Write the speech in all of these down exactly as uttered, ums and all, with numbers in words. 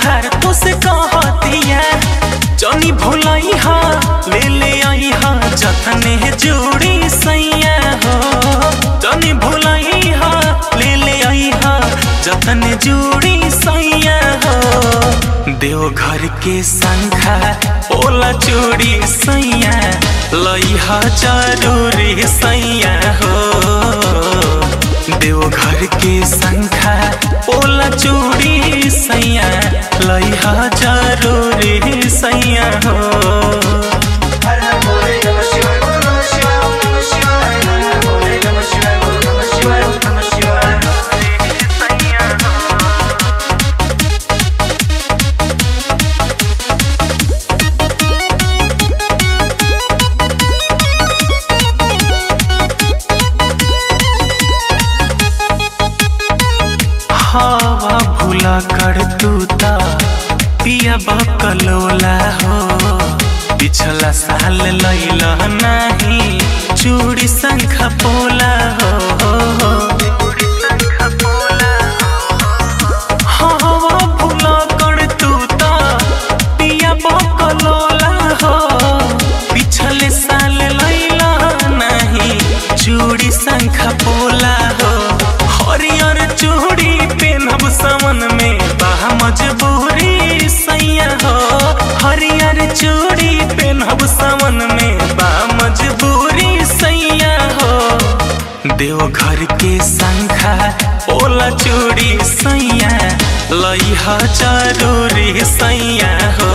तोहार तो से कहतिया जनी भुलाई हा ले ले आई हा जतने जोड़ी सैया हो जनी भुलाई हा ले ले आई हा जतने जोड़ी सैया हो देवघर के संखा ओला चूड़ी सैया लइहा जरूरी सैया हो देवघर के संखा ओला चूड़ी सैया लइहा जरूरी सैया हो हवा भूला कर तूता पिया बकलोला हो पिछला साल लैला नहीं चूड़ी संखा पोला हो हवा भूला कर तूता पिया बकलोला हो पिछले साल लैला नहीं चूड़ी संखा पोला हो हरियर चूड़ी पेनब सावन में बा मजबूरी सैया हो हरियर चूड़ी पेनब सावन में बा मजबूरी सैया हो देवघर के संखा ओला चूड़ी सैया लइहा जरूरी सैया हो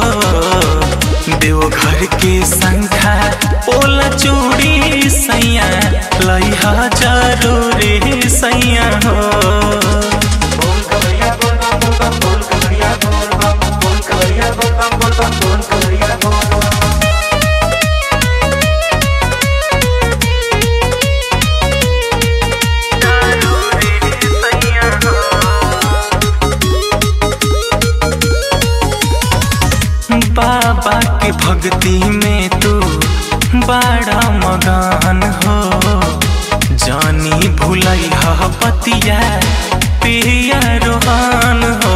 देवघर के संखा ओला चूड़ी सैया लइहा जरूरी सैया हो बाबा के भक्ति में तू बड़ा मगन हो जानी भुलई हा पतिया पिया रोहान हो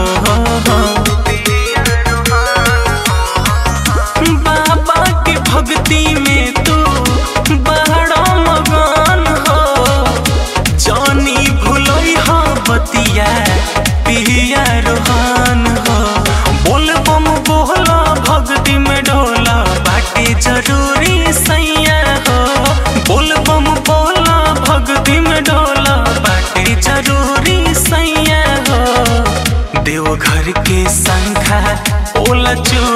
बाबा के भक्ति में तू बड़ा मगन हो जानी भुलई हा पतिया पिया रोहान हो बोल बम बोला भक्ति में ढोला बाटे जरूरी सैया हो बोल बम बोला भक्ति में ढोला बाटे जरूरी सैया हो देवघर के संखा ओला चू